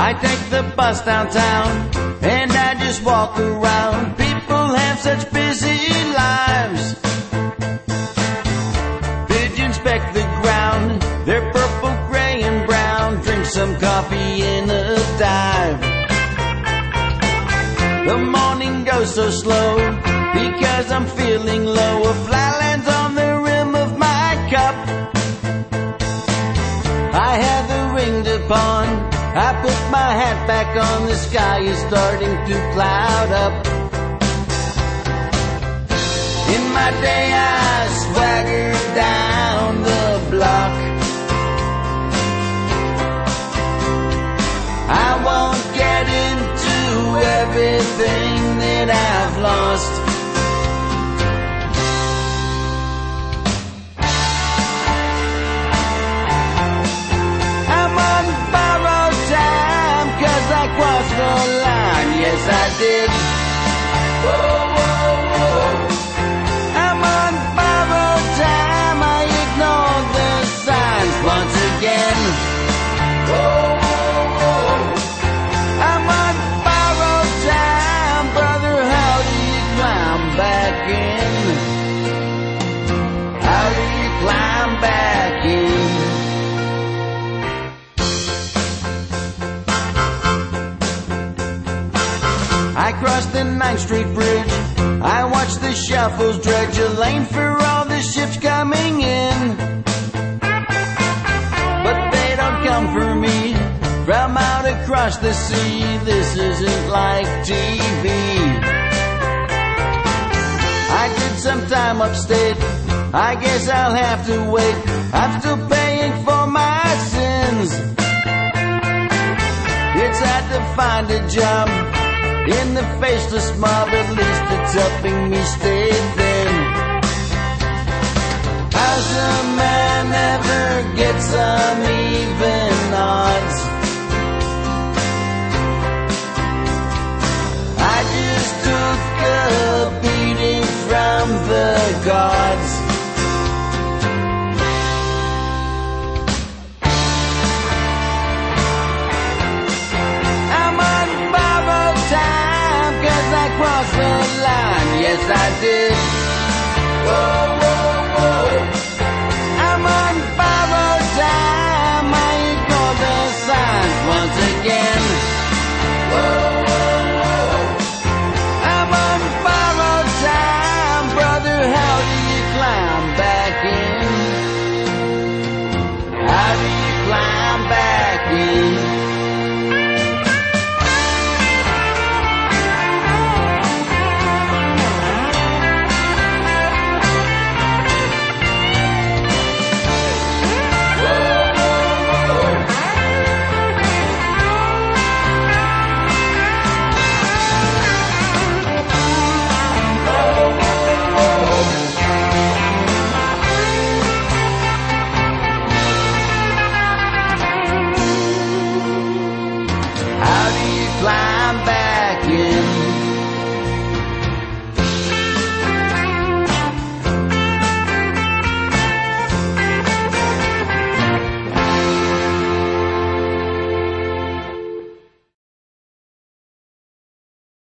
I take the bus downtown and I just walk around. People have such busy lives. Pigeons peck the ground, they're purple, gray, and brown. Drink some coffee in a dive. The morning goes so slow because I'm feeling low. A fly lands on the rim of my cup. I have the ring to pawn. I put my hat back on. The sky is starting to cloud up. In my day I swagger down the block. I won't get into everything that I've lost. I'm on borrowed time 'cause I crossed the line. Yes, I did. Whoa, whoa, whoa. I'm on borrowed time. I ignored the signs once again. Whoa, whoa, whoa. I'm on borrowed time. Brother, how do you climb back in? How do you climb back in? I crossed the 9th Street Bridge. I watched the shuffles dredge a lane for all the ships coming in. But they don't come for me from out across the sea. This isn't like TV. I did some time upstate. I guess I'll have to wait. I'm still paying for my sins. It's hard to find a job in the faceless mob. At least it's helping me stay thin. How's a man ever get some even odds? I just took a beating from the gods. I'm on borrowed time 'cause I crossed the line. Yes, I did. Whoa.